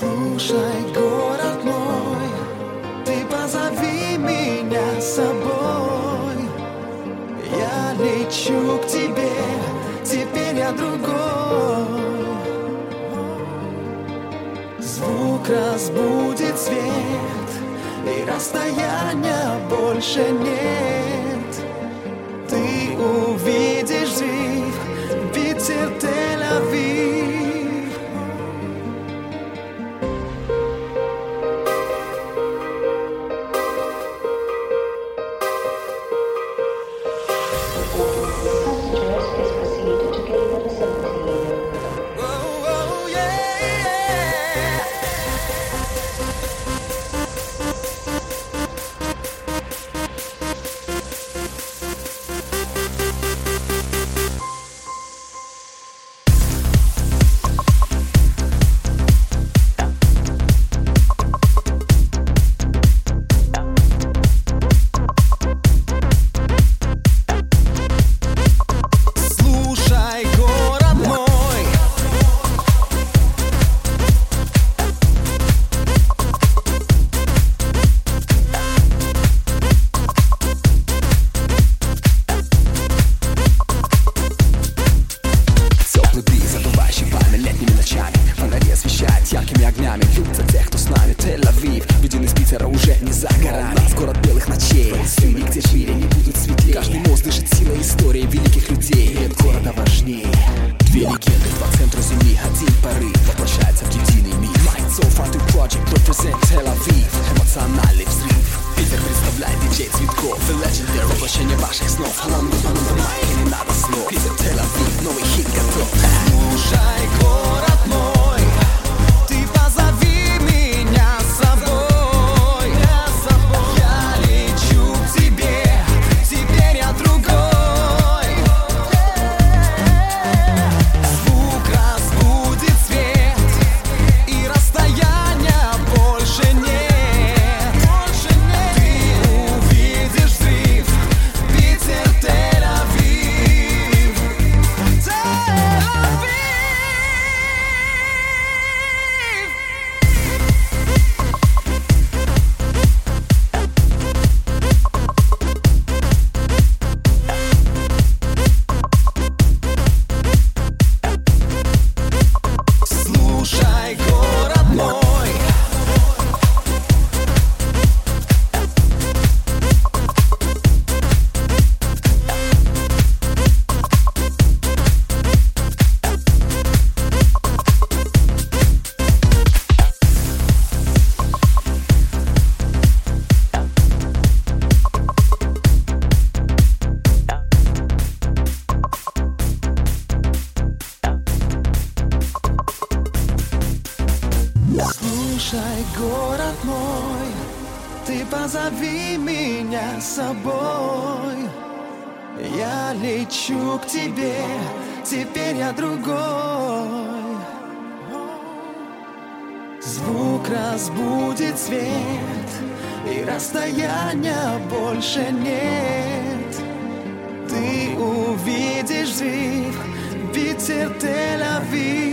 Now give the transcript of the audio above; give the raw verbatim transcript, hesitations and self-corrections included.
Слушай, город мой, ты позови меня с собой. Я лечу к тебе, теперь я другой. Звук разбудит свет, и расстояния больше нет. Ты увидишь взрыв, ветер Тель-Авив. Яркими огнями любят тех, кто с нами. Тель-Авив, виден из Питера уже не за горами. У нас город белых ночей, стыли, где в мире не будут светлее. Каждый мост дышит силой истории великих людей. Нет города важнее. Две легенды по центру земли, один порыв воплощается в единый мир. Minds of Art Project represent Тель-Авив. Эмоциональный взрыв. Питер представляет диджей Цветков и Legendary. Воплощение ваших снов. Лондон, Лондон, Майк, не надо слов. Питер, Тель-Авив, новый хит готов. Слушай, город мой, Слушай, город мой, ты позови меня с собой. Я лечу к тебе, теперь я другой. Звук разбудит свет, и расстояния больше нет. Ты увидишь взрыв, ветер Тель-Авив.